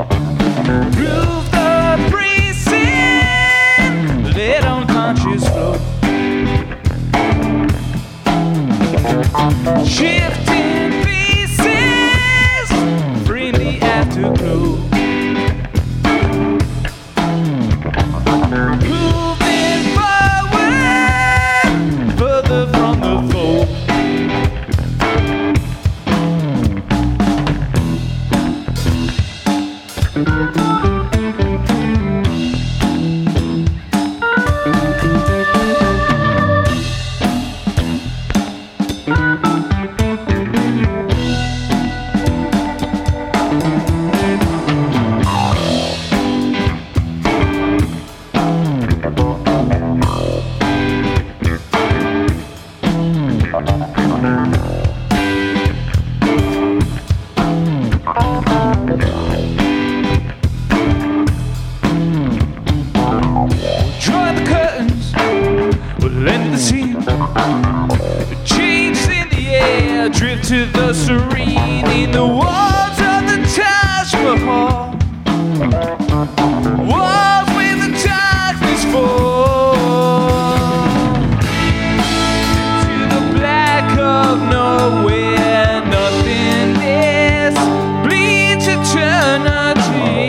Groove the breezing, let unconscious flow. Shifting pieces, bring the afterglow. Moving forward, further from the foe. Draw the curtains, we'll end the scene. Change in the air, drift to the serene. In the walls of the Taj Mahal, walls where the darkness falls. To the black of nowhere, nothingness bleeds eternity.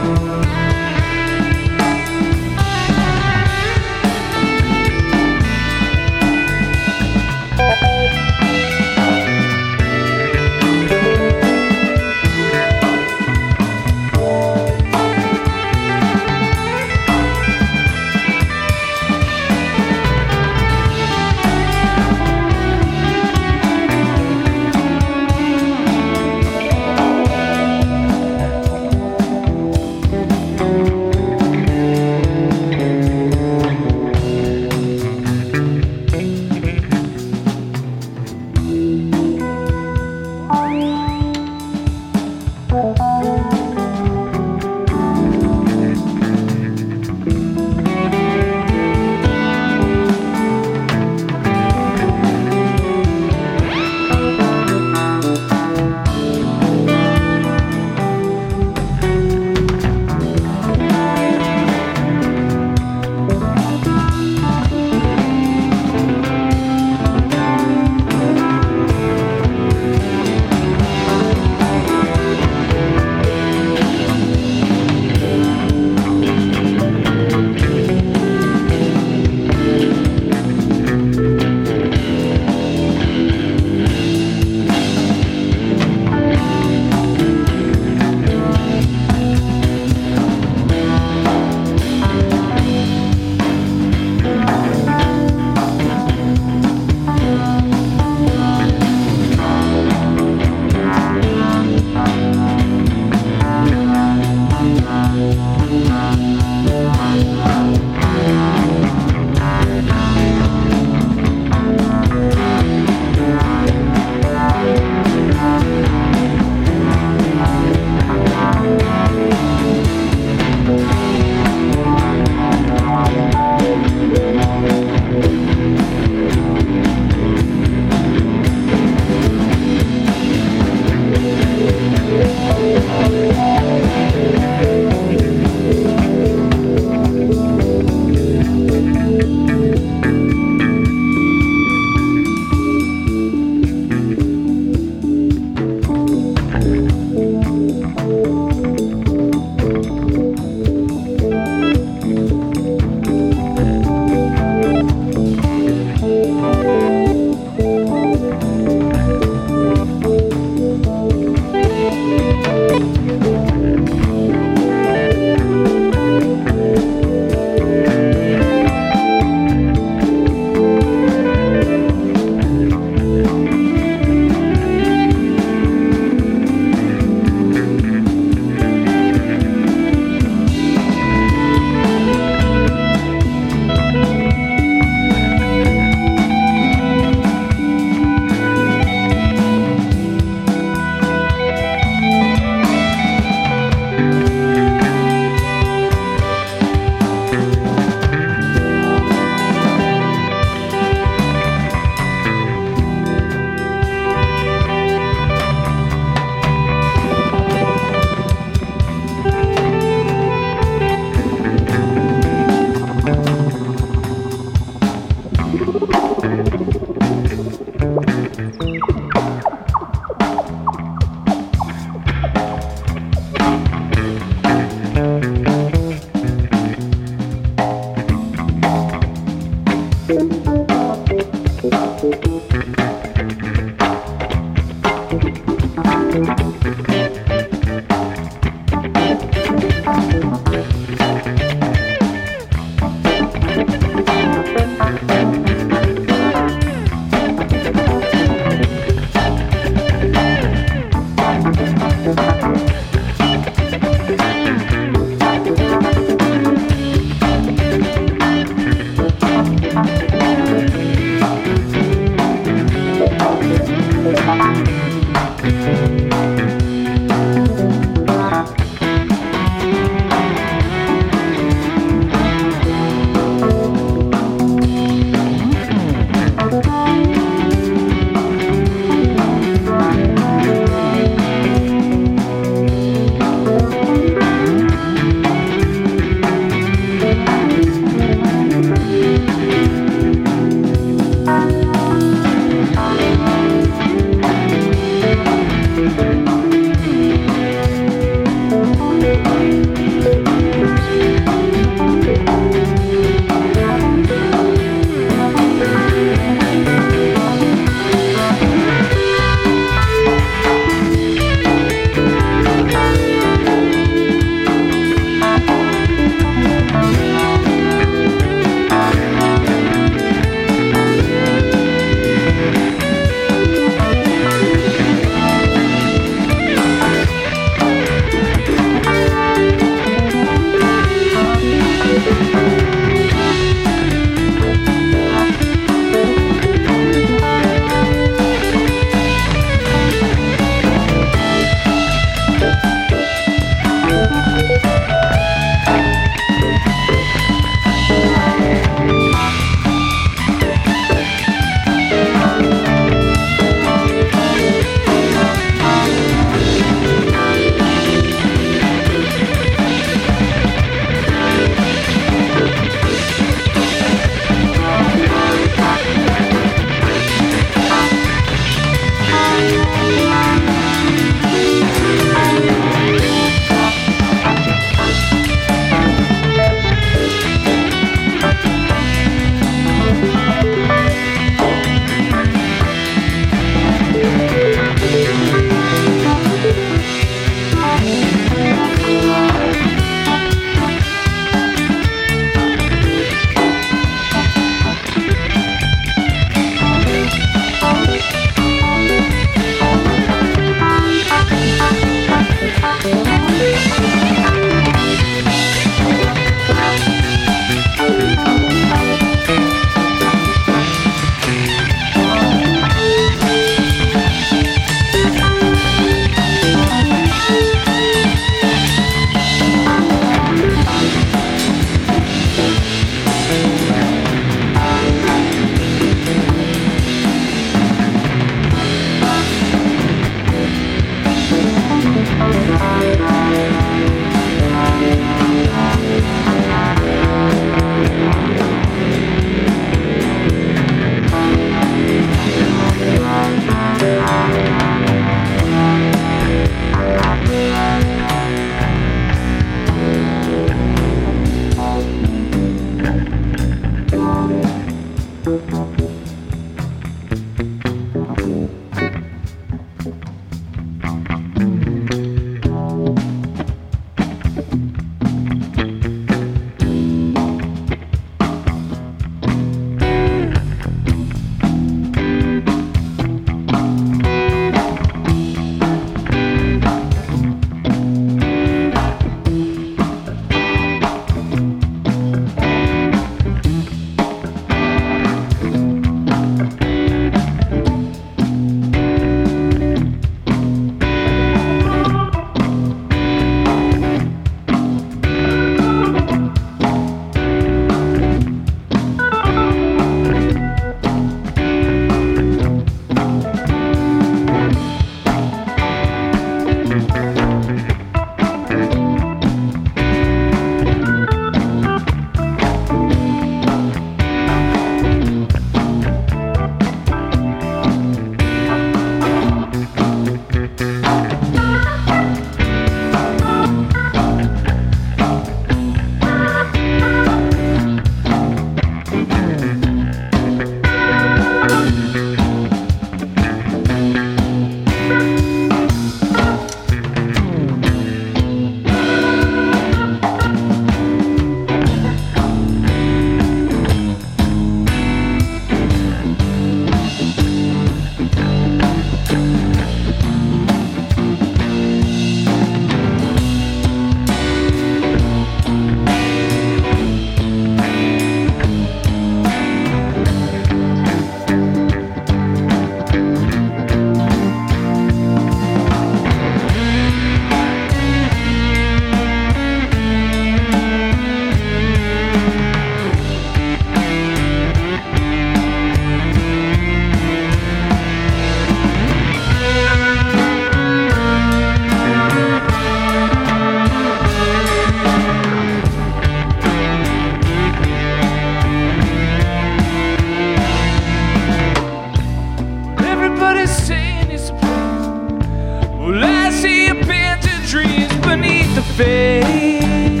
dreams beneath the fade.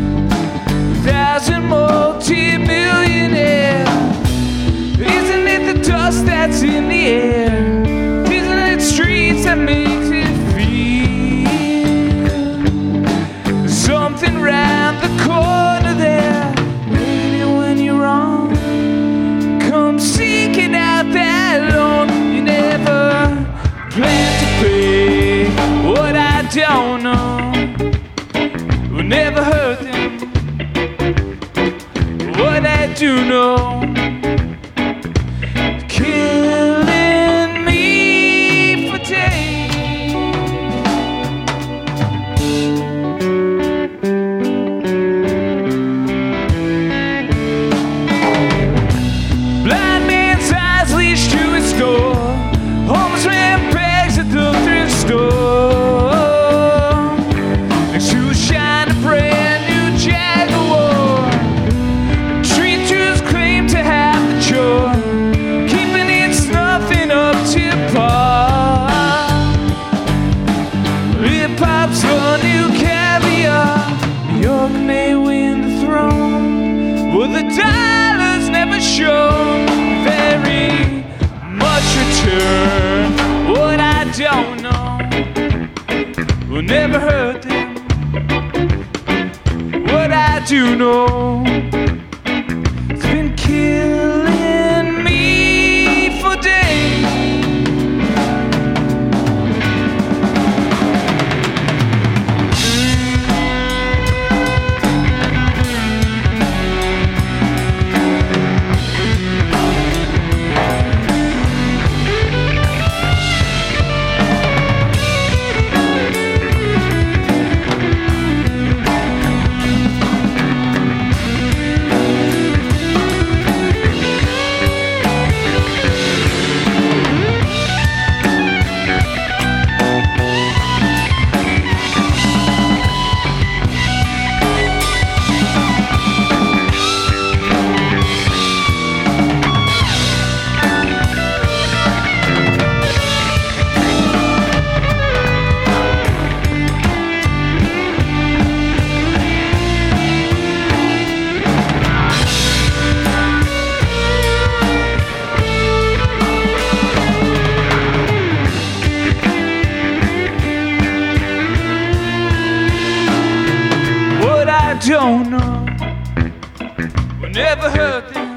1,000 multi-millionaires. Isn't it the dust that's in the air? Isn't it streets that makes it feel? Something round the corner there. Maybe when you're wrong, come seeking out that loan. You never plan to pay what I don't know. Will never hurt them. What I do know, killing me for days. Blind man's eyes leash to his door. Homeless man begs at the thrift store. Next to a shiny brand new Jaguar. Treaters claim to have the chore, keeping its nothing up to par. Hip-hop's the new caviar. New York may win the throne. Well, the dollars never show very much return. What I don't know will never hurt them. What I do know, it's been killing me for days. Don't know, will never hurt them.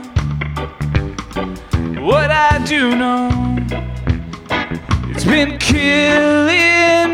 What I do know, it's been killing